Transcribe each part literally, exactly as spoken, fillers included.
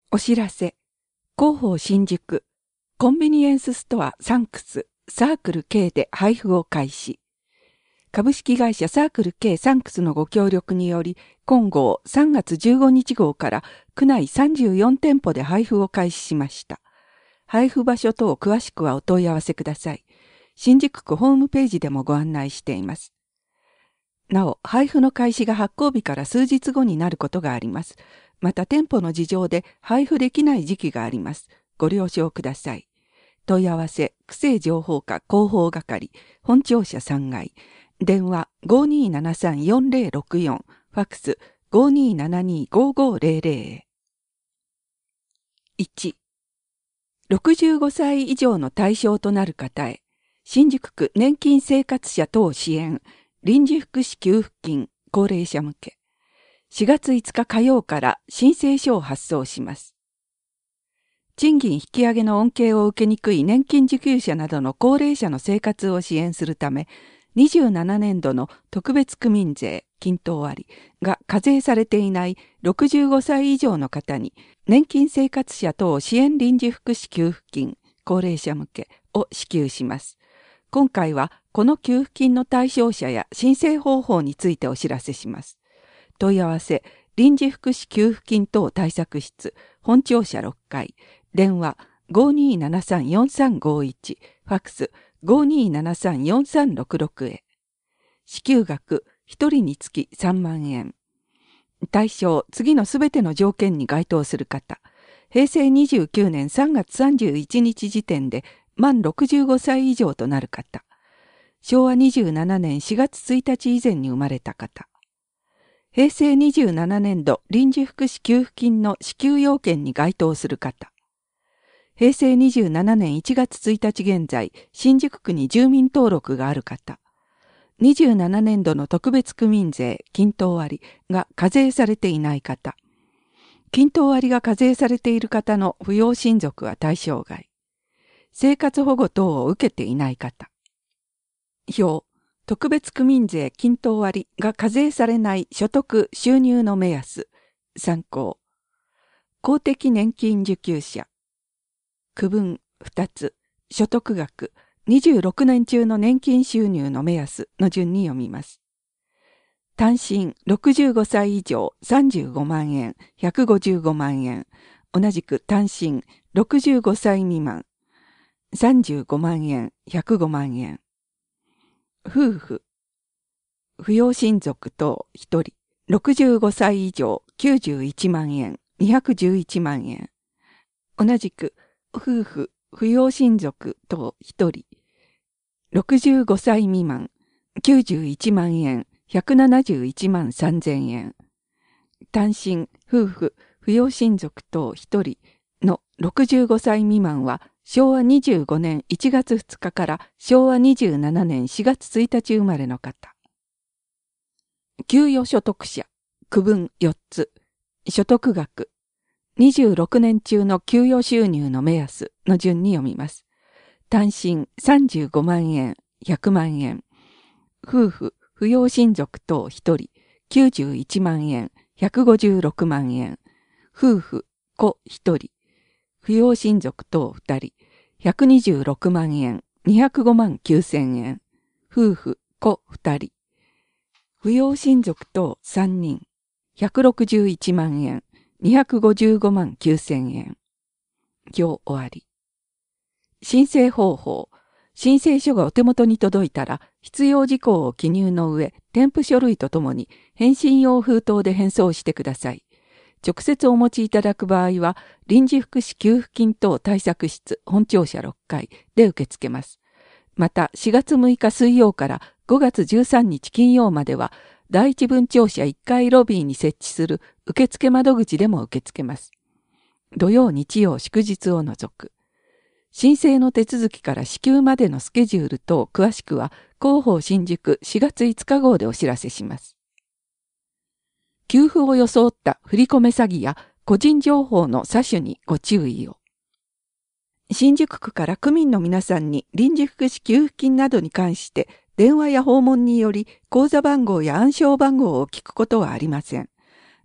お知らせ。広報新宿、コンビニエンスストアサンクス、サークル K で配布を開始。株式会社サークル K サンクスのご協力により、今号さんがつじゅうごにち号から区内さんじゅうよんてんぽで配布を開始しました。配布場所等詳しくはお問い合わせください。新宿区ホームページでもご案内しています。なお、配布の開始が発行日から数日後になることがあります。また店舗の事情で配布できない時期があります。ご了承ください。問い合わせ、区政情報課広報係、本庁舎さんがい、電話 ごーにーななさんよんぜろろくよん、ファックス ごーにーななにーごーごーぜろぜろ へ。いち、ろくじゅうごさい以上の対象となる方へ、新宿区年金生活者等支援、臨時福祉給付金、高齢者向け。しがついつか火曜から申請書を発送します。賃金引き上げの恩恵を受けにくい年金受給者などの高齢者の生活を支援するため、にじゅうななねんどの特別区民税、均等割が課税されていないろくじゅうごさい以上の方に、年金生活者等支援臨時福祉給付金、高齢者向けを支給します。今回はこの給付金の対象者や申請方法についてお知らせします。問い合わせ、臨時福祉給付金等対策室、本庁舎ろっかい、電話 ごーにーななさんよんさんごーいち、ファックス ごーにーななさんよんさんろくろく へ。支給額、ひとりにつきさんまんえん。対象、次のすべての条件に該当する方。へいせいにじゅうきゅうねんさんがつさんじゅういちにち時点で満ろくじゅうごさい以上となる方。しょうわにじゅうななねんしがつついたち以前に生まれた方。へいせいにじゅうななねんど臨時福祉給付金の支給要件に該当する方。へいせいにじゅうななねんいちがつついたち現在、新宿区に住民登録がある方。にじゅうななねんどの特別区民税、均等割が課税されていない方。均等割が課税されている方の扶養親族は対象外。生活保護等を受けていない方。表。特別区民税均等割が課税されない所得収入の目安。参考。公的年金受給者。区分ふたつ。所得額。にじゅうろくねん中の年金収入の目安の順に読みます。単身ろくじゅうごさい以上さんじゅうごまんえん、ひゃくごじゅうごまんえん。同じく単身ろくじゅうごさい未満。さんじゅうごまんえん、ひゃくごまんえん。夫婦。扶養親族等ひとり。ろくじゅうごさい以上きゅうじゅういちまんえん、にひゃくじゅういちまんえん。同じく、夫婦、扶養親族等ひとり。ろくじゅうごさい未満、きゅうじゅういちまんえん、ひゃくななじゅういちまんさんぜんえん。単身、夫婦、扶養親族等ひとりのろくじゅうごさい未満は、しょうわにじゅうごねんいちがつふつかからしょうわにじゅうななねんしがつついたち生まれの方。給与所得者、区分よっつ。所得額。にじゅうろくねん中の給与収入の目安の順に読みます。単身さんじゅうごまんえん、ひゃくまんえん。夫婦、扶養親族等ひとり、きゅうじゅういちまんえん、ひゃくごじゅうろくまんえん。夫婦、子ひとり、扶養親族等ふたり、ひゃくにじゅうろくまんえん、にひゃくごまんきゅうせんえん。夫婦、子ふたり。扶養親族等さんにん、ひゃくろくじゅういちまんえん、にひゃくごじゅうごまんきゅうせんえん。表終わり。申請方法。申請書がお手元に届いたら、必要事項を記入の上、添付書類とともに、返信用封筒で返送してください。直接お持ちいただく場合は、臨時福祉給付金等対策室、本庁舎ろっかいで受け付けます。また、しがつむいか水曜からごがつじゅうさんにち金曜までは、第一分庁舎いっかいロビーに設置する受付窓口でも受け付けます。土曜、日曜、祝日を除く。申請の手続きから支給までのスケジュール等詳しくは、広報新宿しがついつか号でお知らせします。給付を装った振り込め詐欺や個人情報の詐取にご注意を。新宿区から区民の皆さんに臨時福祉給付金などに関して電話や訪問により口座番号や暗証番号を聞くことはありません。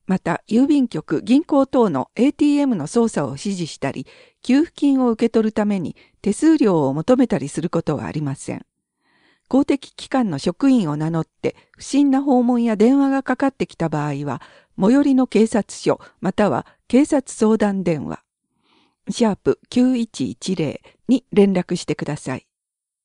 また、郵便局、銀行等の エーティーエム の操作を指示したり、給付金を受け取るために手数料を求めたりすることはありません。公的機関の職員を名乗って不審な訪問や電話がかかってきた場合は、最寄りの警察署または警察相談電話、シャープきゅういちいちゼロに連絡してください。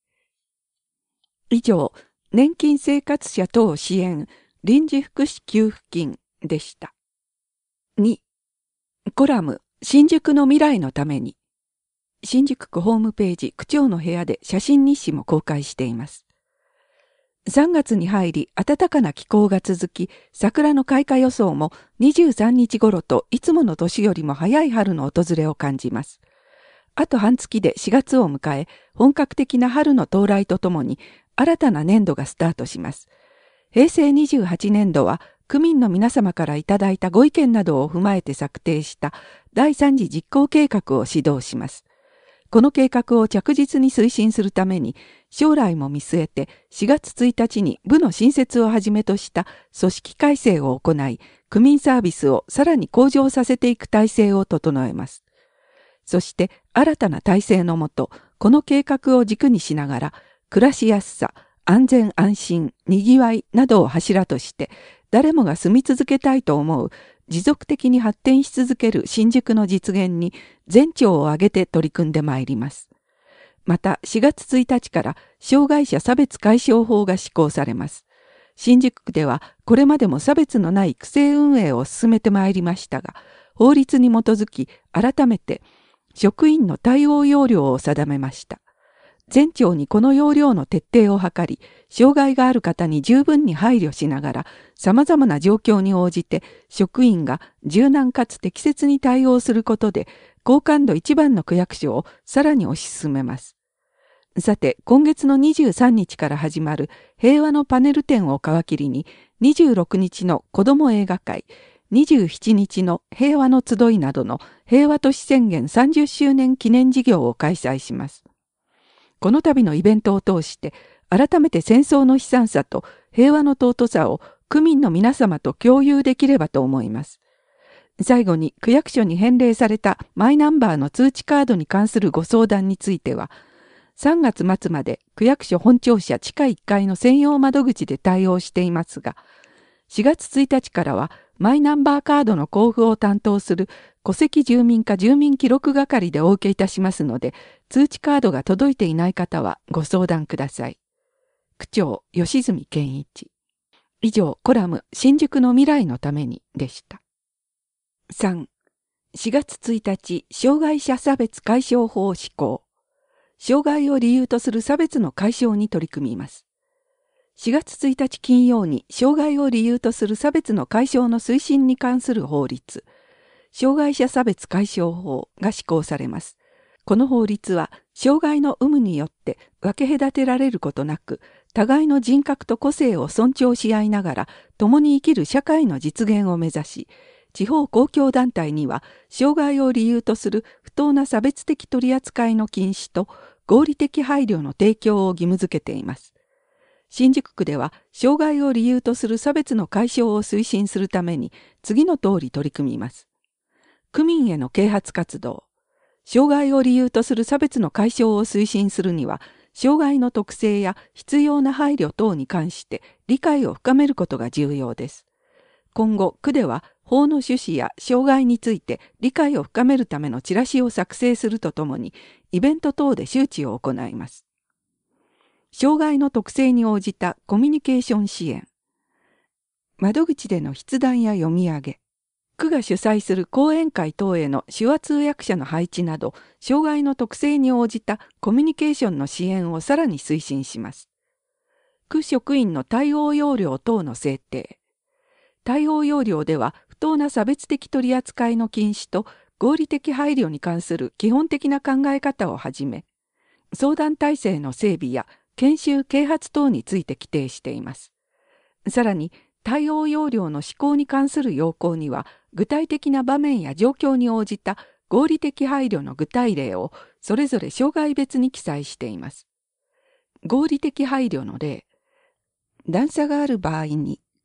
以上、年金生活者等支援臨時福祉給付金でした。に. コラム新宿の未来のために。新宿区ホームページ区長の部屋で写真日誌も公開しています。さんがつに入り暖かな気候が続き、桜の開花予想もにじゅうさんにち頃といつもの年よりも早い春の訪れを感じます。あと半月でしがつを迎え、本格的な春の到来とともに新たな年度がスタートします。へいせいにじゅうはちねんどは区民の皆様からいただいたご意見などを踏まえて策定しただいさん次実行計画を指導します。この計画を着実に推進するために、将来も見据えてしがつついたちに部の新設をはじめとした組織改正を行い、区民サービスをさらに向上させていく体制を整えます。そして新たな体制のもと、この計画を軸にしながら、暮らしやすさ、安全安心、にぎわいなどを柱として、誰もが住み続けたいと思う持続的に発展し続ける新宿の実現に全庁を挙げて取り組んでまいります。またしがつついたちから障害者差別解消法が施行されます。新宿区ではこれまでも差別のない区政運営を進めてまいりましたが、法律に基づき改めて職員の対応要領を定めました。全庁にこの要領の徹底を図り、障害がある方に十分に配慮しながら、様々な状況に応じて職員が柔軟かつ適切に対応することで、好感度一番の区役所をさらに推し進めます。さて、今月のにじゅうさんにちから始まる平和のパネル展を皮切りに、にじゅうろくにちの子ども映画会、にじゅうしちにちの平和の集いなどの平和都市宣言さんじゅっしゅうねん記念事業を開催します。この度のイベントを通して、改めて戦争の悲惨さと平和の尊さを区民の皆様と共有できればと思います。最後に区役所に返礼されたマイナンバーの通知カードに関するご相談については、さんがつまつまで区役所本庁舎地下いっかいの専用窓口で対応していますが、しがつついたちからはマイナンバーカードの交付を担当する戸籍住民課住民記録係でお受けいたしますので、通知カードが届いていない方はご相談ください。区長、吉住健一。以上、コラム、新宿の未来のためにでした。さん. しがつついたち、障害者差別解消法施行。障害を理由とする差別の解消に取り組みます。しがつついたち金曜に、障害を理由とする差別の解消の推進に関する法律、障害者差別解消法が施行されます。この法律は、障害の有無によって分け隔てられることなく、互いの人格と個性を尊重し合いながら、共に生きる社会の実現を目指し、地方公共団体には、障害を理由とする不当な差別的取り扱いの禁止と、合理的配慮の提供を義務付けています。新宿区では、障害を理由とする差別の解消を推進するために、次の通り取り組みます。区民への啓発活動。障害を理由とする差別の解消を推進するには、障害の特性や必要な配慮等に関して理解を深めることが重要です。今後、区では法の趣旨や障害について理解を深めるためのチラシを作成するとともに、イベント等で周知を行います。障害の特性に応じたコミュニケーション支援。窓口での筆談や読み上げ。区が主催する講演会等への手話通訳者の配置など、障害の特性に応じたコミュニケーションの支援をさらに推進します。区職員の対応要領等の制定。対応要領では、不当な差別的取り扱いの禁止と合理的配慮に関する基本的な考え方をはじめ、相談体制の整備や研修啓発等について規定しています。さらに、対応要領の施行に関する要項には、具体的な場面や状況に応じた合理的配慮の具体例をそれぞれ障害別に記載しています。合理的配慮の例。段差がある場合に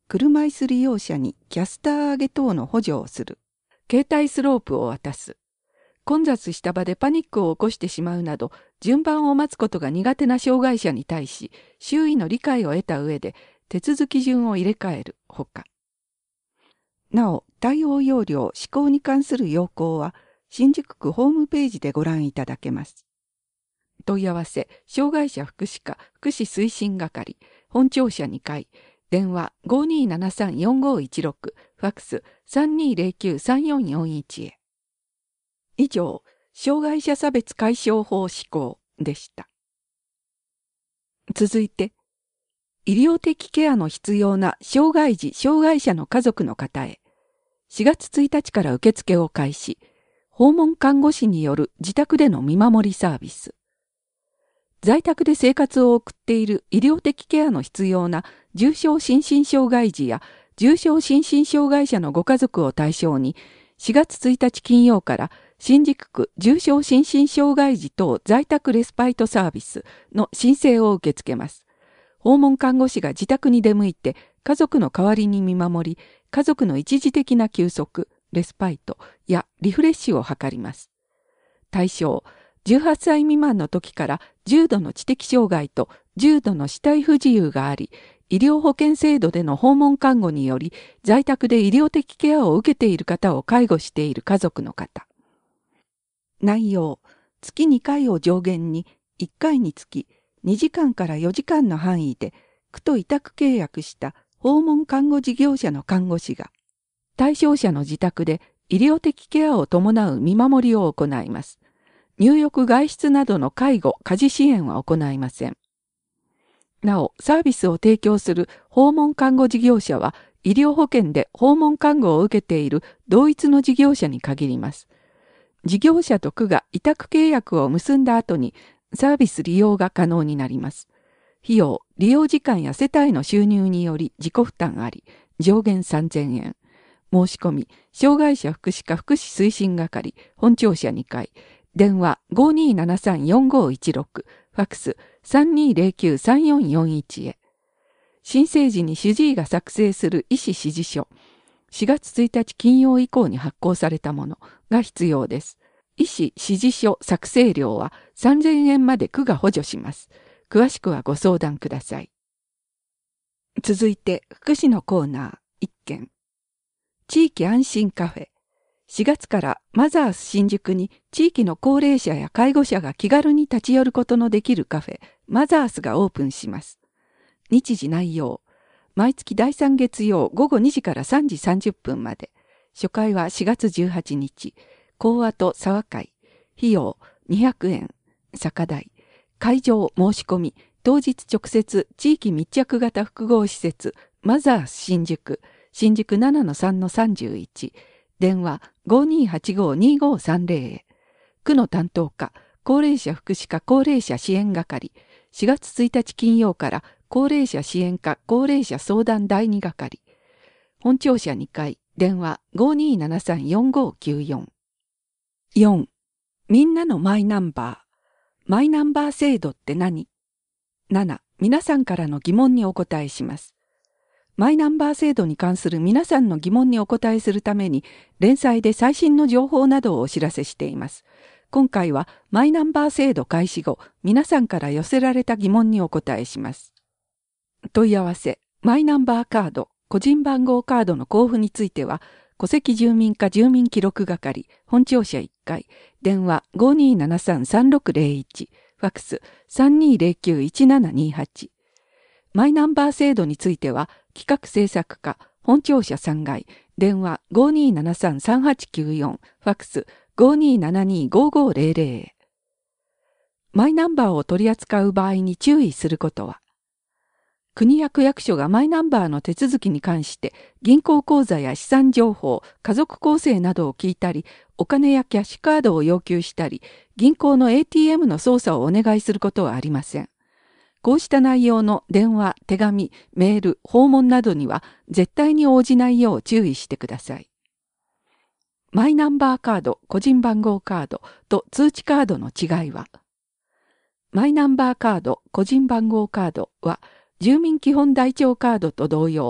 車椅子利用者にキャスター上げ等の補助をする。携帯スロープを渡す。混雑した場でパニックを起こしてしまうなど、順番を待つことが苦手な障害者に対し、周囲の理解を得た上で、手続き順を入れ替えるほか。なお、対応要領・施行に関する要項は、新宿区ホームページでご覧いただけます。問い合わせ、障害者福祉課福祉推進係、本庁舎にかい、電話 ごにーななさんよんごいちろく、ファックス さんにーぜろきゅうさんよんよんいち へ。以上、障害者差別解消法施行でした。続いて、医療的ケアの必要な障害児・障害者の家族の方へ、しがつついたちから受付を開始、訪問看護師による自宅での見守りサービス。在宅で生活を送っている医療的ケアの必要な重症心身障害児や重症心身障害者のご家族を対象に、しがつついたち金曜から新宿区重症心身障害児等在宅レスパイトサービスの申請を受け付けます。訪問看護師が自宅に出向いて家族の代わりに見守り、家族の一時的な休息、レスパイトやリフレッシュを図ります。対象、じゅうはっさい未満の時から重度の知的障害と重度の肢体不自由があり、医療保険制度での訪問看護により在宅で医療的ケアを受けている方を介護している家族の方。内容、月にかいを上限にいっかいにつきにじかんからよじかんの範囲で区と委託契約した訪問看護事業者の看護師が対象者の自宅で医療的ケアを伴う見守りを行います。入浴外出などの介護・家事支援は行いません。なお、サービスを提供する訪問看護事業者は医療保険で訪問看護を受けている同一の事業者に限ります。事業者と区が委託契約を結んだ後にサービス利用が可能になります。費用、利用時間や世帯の収入により自己負担あり、上限さんぜんえん。申し込み、障害者福祉課福祉推進係、本庁舎にかい、電話 ごにーななさんよんごいちろく、ファックス さんにーぜろきゅうさんよんよんいち へ。申請時に主治医が作成する医師指示書、しがつついたち金曜以降に発行されたものが必要です。医師指示書作成料はさんぜんえんまで区が補助します。詳しくはご相談ください。続いて、福祉のコーナーいっけん。地域安心カフェ。しがつからマザース新宿に地域の高齢者や介護者が気軽に立ち寄ることのできるカフェ、マザースがオープンします。日時内容。毎月だいさん月曜ごごにじからさんじさんじゅっぷんまで。初回はしがつじゅうはちにち。講話と沢会。費用にひゃくえん。酒代。会場申し込み。当日直接地域密着型複合施設マザース新宿。新宿 ななのさんのさんじゅういち。電話 ごにーはちごにーごさんぜろ へ。区の担当課、高齢者福祉課高齢者支援係。しがつついたち金曜から高齢者支援課高齢者相談だいに係。本庁舎にかい、電話 ごにーななさんよんごきゅうよん。よん. みんなのマイナンバー。マイナンバー制度って何？ なな. 皆さんからの疑問にお答えします。マイナンバー制度に関する皆さんの疑問にお答えするために、連載で最新の情報などをお知らせしています。今回はマイナンバー制度開始後、皆さんから寄せられた疑問にお答えします。問い合わせ、マイナンバーカード、個人番号カードの交付については、戸籍住民課住民記録係、本庁舎いっかい、電話 ごにーななさんさんろくぜろいち、ファックス さんにーぜろきゅういちななにはち。マイナンバー制度については、企画制作課、本庁舎さんがい、電話 ごにーななさんさんはちきゅうよん、ファックス ごにーななにーごごぜろぜろ へ。マイナンバーを取り扱う場合に注意することは、国や区役所がマイナンバーの手続きに関して銀行口座や資産情報、家族構成などを聞いたり、お金やキャッシュカードを要求したり、銀行の エーティーエム の操作をお願いすることはありません。こうした内容の電話、手紙、メール、訪問などには絶対に応じないよう注意してください。マイナンバーカード、個人番号カードと通知カードの違いは、マイナンバーカード、個人番号カードは、住民基本台帳カードと同様、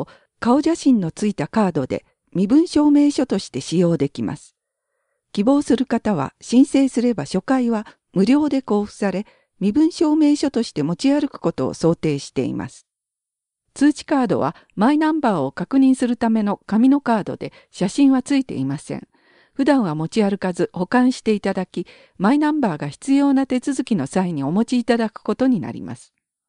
顔写真のついたカードで身分証明書として使用できます。希望する方は申請すれば初回は無料で交付され、身分証明書として持ち歩くことを想定しています。通知カードはマイナンバーを確認するための紙のカードで写真はついていません。普段は持ち歩かず保管していただき、マイナンバーが必要な手続きの際にお持ちいただくことになります。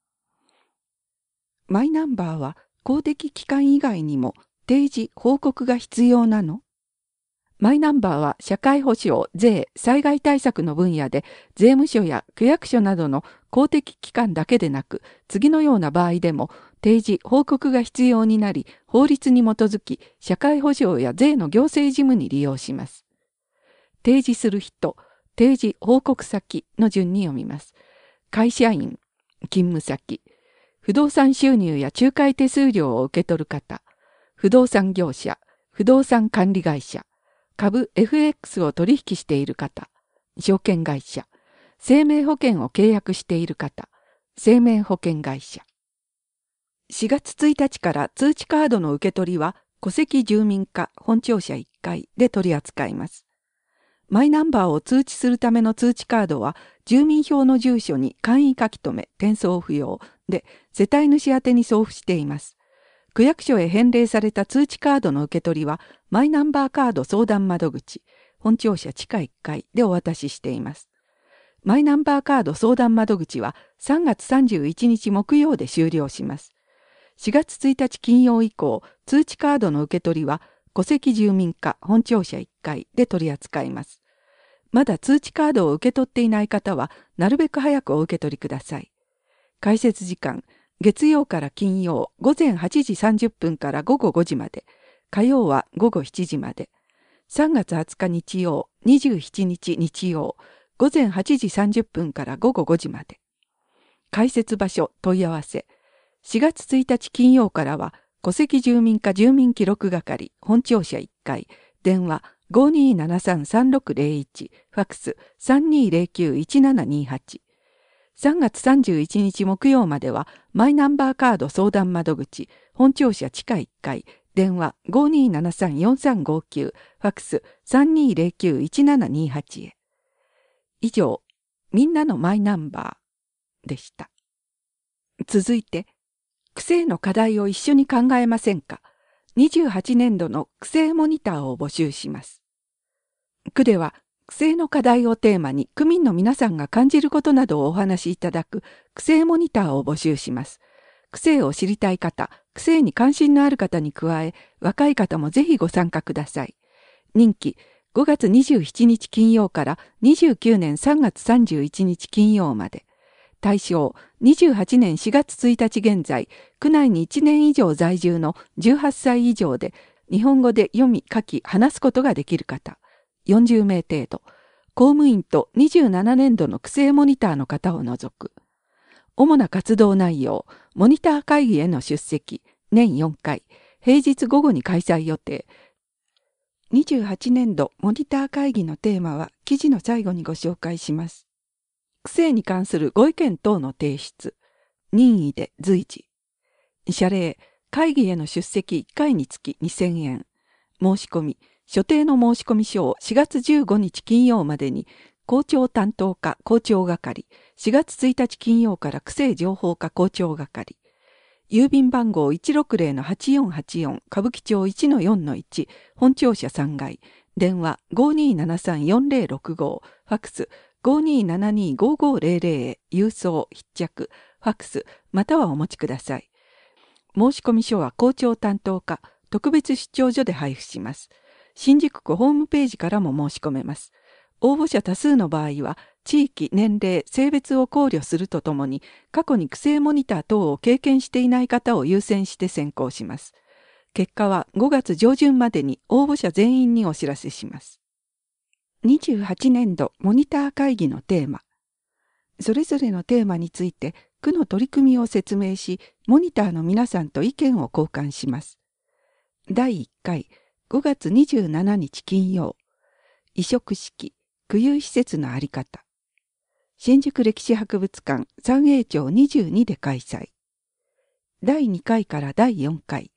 マイナンバーは公的機関以外にも提示・報告が必要なの？マイナンバーは社会保障、税、災害対策の分野で税務署や区役所などの公的機関だけでなく、次のような場合でも提示・報告が必要になり、法律に基づき社会保障や税の行政事務に利用します。提示する人、提示・報告先の順に読みます。会社員、勤務先、不動産収入や仲介手数料を受け取る方、不動産業者、不動産管理会社、株 エフエックス を取引している方、証券会社、生命保険を契約している方、生命保険会社。しがつついたちから通知カードの受け取りは戸籍住民課本庁舎いっかいで取り扱います。マイナンバーを通知するための通知カードは住民票の住所に簡易書き留め、転送不要で世帯主宛てに送付しています。区役所へ返礼された通知カードの受け取りはマイナンバーカード相談窓口、本庁舎地下いっかいでお渡ししています。マイナンバーカード相談窓口はさんがつさんじゅういちにち木曜で終了します。しがつついたち金曜以降、通知カードの受け取りは戸籍住民課本庁舎いっかいで取り扱います。まだ通知カードを受け取っていない方は、なるべく早くお受け取りください。開設時間、月曜から金曜、午前はちじさんじゅっぷんから午後ごじまで、火曜は午後しちじまで、さんがつはつか日曜、にじゅうしちにち日曜、午前はちじさんじゅっぷんから午後ごじまで。開設場所問い合わせ。しがつついたち金曜からは、戸籍住民課住民記録係、本庁舎いっかい、電話 ごーにーななさんさんろくゼロいち、ファックス さんにーゼロきゅういちななにーはち。さんがつさんじゅういちにち木曜までは、マイナンバーカード相談窓口、本庁舎地下いっかい、電話 ごーにーななさんよんさんごきゅう、ファックス さんにーゼロきゅういちななにーはち へ。以上、みんなのマイナンバーでした。続いて、区政の課題を一緒に考えませんか？にじゅうはちねんどの区政モニターを募集します。区では、区政の課題をテーマに区民の皆さんが感じることなどをお話しいただく区政モニターを募集します。区政を知りたい方、区政に関心のある方に加え、若い方もぜひご参加ください。任期、ごがつにじゅうしちにち金曜からにじゅうきゅうねんさんがつさんじゅういちにち金曜まで。対象、にじゅうはちねんしがつついたち現在、区内にいちねん以上在住のじゅうはっさい以上で、日本語で読み、書き、話すことができる方、よんじゅうめい程度、公務員とにじゅうななねんどの区政モニターの方を除く。主な活動内容、モニター会議への出席、年よんかい、平日午後に開催予定。にじゅうはちねんどモニター会議のテーマは記事の最後にご紹介します。区政に関するご意見等の提出、任意で随時。謝礼、会議への出席いっかいにつきにせんえん。申し込み、所定の申込書をしがつじゅうごにち金曜までに、校長担当課校長係、しがつついたち金曜から区政情報課校長係。郵便番号 いちろくゼロのはちよんはちよん 歌舞伎町 いちのよんのいち、本庁舎さんがい、電話 ごーにーななさんよんゼロろくご、ファックス ごーにーななにーごーごーゼロゼロ へ郵送、必着、ファックス、またはお持ちください。申込書は校長担当課、特別出張所で配布します。新宿区ホームページからも申し込めます。応募者多数の場合は、地域、年齢、性別を考慮するとともに、過去に区政モニター等を経験していない方を優先して選考します。結果はごがつじょうじゅんまでに応募者全員にお知らせします。にじゅうはちねんどモニター会議のテーマ。それぞれのテーマについて区の取り組みを説明し、モニターの皆さんと意見を交換します。だいいっかい、ごがつにじゅうしちにち金曜。移植式、区有施設のあり方。新宿歴史博物館三栄町にじゅうにで開催。だいにかいからだいよんかい、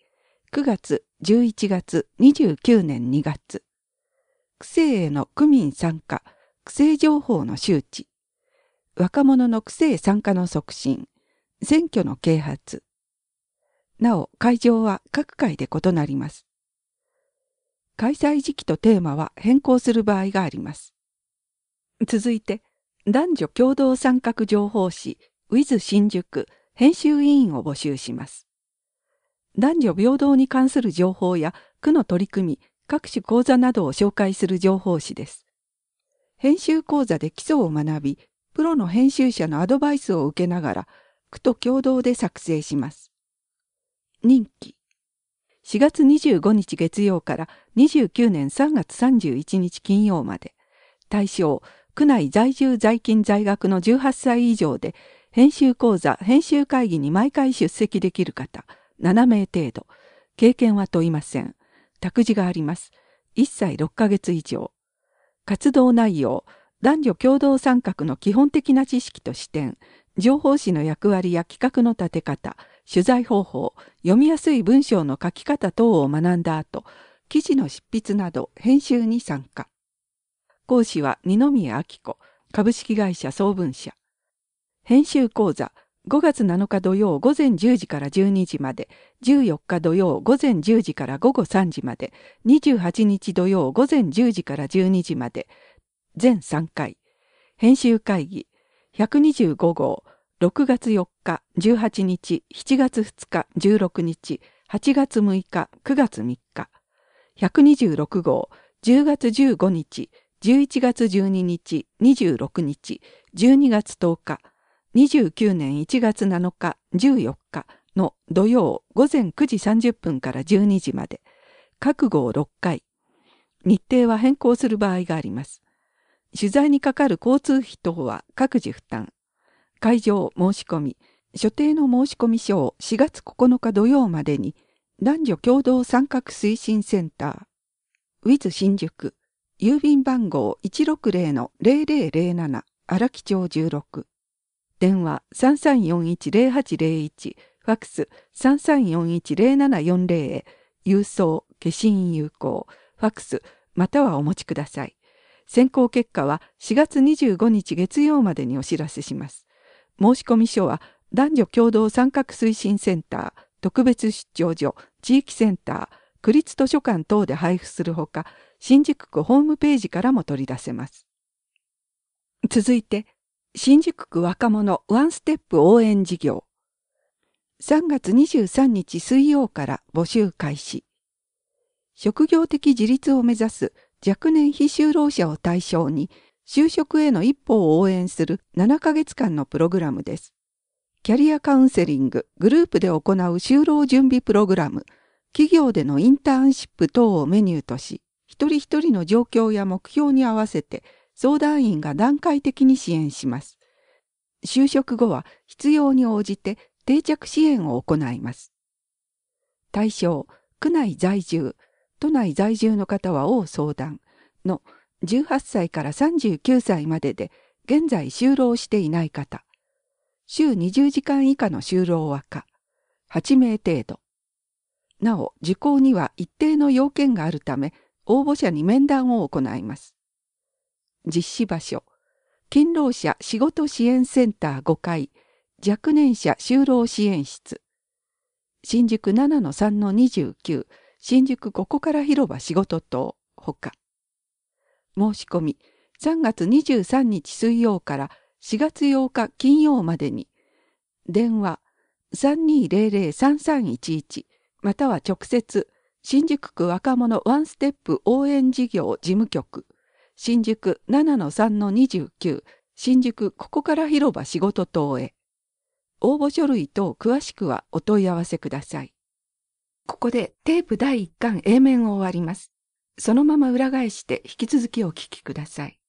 くがつ、じゅういちがつ、にじゅうきゅうねんにがつ。区政への区民参加、区政情報の周知。若者の区政参加の促進。選挙の啓発。なお、会場は各回で異なります。開催時期とテーマは変更する場合があります。続いて、男女共同参画情報誌、ウィズ 新宿編集委員を募集します。男女平等に関する情報や区の取り組み、各種講座などを紹介する情報誌です。編集講座で基礎を学び、プロの編集者のアドバイスを受けながら、区と共同で作成します。任期。しがつにじゅうごにち月曜からにじゅうきゅうねんさんがつさんじゅういちにち金曜まで。対象、区内在住在勤在学のじゅうはっさい以上で、編集講座、編集会議に毎回出席できる方、ななめい程度。経験は問いません。託児があります。いっさいろっかげつ以上。活動内容、男女共同参画の基本的な知識と視点、情報誌の役割や企画の立て方、取材方法、読みやすい文章の書き方等を学んだ後、記事の執筆など編集に参加。講師は二宮明子、株式会社総文社。編集講座、ごがつなのか土曜午前じゅうじからじゅうにじまで、じゅうよっか土曜午前じゅうじから午後さんじまで、にじゅうはちにち土曜午前じゅうじからじゅうにじまで、全さんかい。編集会議、ひゃくにじゅうごごう、ろくがつよっか、じゅうはちにち、しちがつふつか、じゅうろくにち、はちがつむいか、くがつみっか。ひゃくにじゅうろくごう、じゅうがつじゅうごにち、じゅういちがつじゅうににち、にじゅうろくにち、じゅうにがつとおか、にじゅうきゅうねんいちがつなのか、じゅうよっかの土曜午前くじさんじゅっぷんからじゅうにじまで、各号ろっかい。日程は変更する場合があります。取材にかかる交通費等は各自負担。会場申し込み、所定の申込書をしがつここのか土曜までに、男女共同参画推進センター、ウィズ 新宿、郵便番号 いちろくぜろのぜろぜろぜろなな、荒木町じゅうろく。電話 さんさんよんいちぜろはちぜろいち、ファックス さんさんよんいちぜろななよんぜろ へ、郵送、消印有効、ファックス、またはお持ちください。選考結果はしがつにじゅうごにち月曜までにお知らせします。申込書は男女共同参画推進センター、特別出張所、地域センター、区立図書館等で配布するほか、新宿区ホームページからも取り出せます。続いて、新宿区若者ワンステップ応援事業。さんがつにじゅうさんにち水曜から募集開始。職業的自立を目指す若年非就労者を対象に、就職への一歩を応援するななかげつかんのプログラムです。キャリアカウンセリング、グループで行う就労準備プログラム、企業でのインターンシップ等をメニューとし、一人一人の状況や目標に合わせて相談員が段階的に支援します。就職後は必要に応じて定着支援を行います。対象、区内在住、都内在住の方は要相談のじゅうはっさいからさんじゅうきゅうさいまでで現在就労していない方。週にじゅうじかん以下の就労は可。はちめい程度。なお、受講には一定の要件があるため、応募者に面談を行います。実施場所。勤労者仕事支援センターごかい、若年者就労支援室。新宿 ななのさんのにじゅうきゅう、新宿ここから広場仕事棟、ほか。申し込み、さんがつにじゅうさんにち水曜からしがつようか金曜までに、電話 さんにーぜろぜろさんさんいちいち または直接、新宿区若者ワンステップ応援事業事務局、新宿 ななのさんのにじゅうきゅう、新宿ここから広場仕事棟へ。応募書類等詳しくはお問い合わせください。ここでテープだいいっかん A 面を終わります。そのまま裏返して引き続きお聞きください。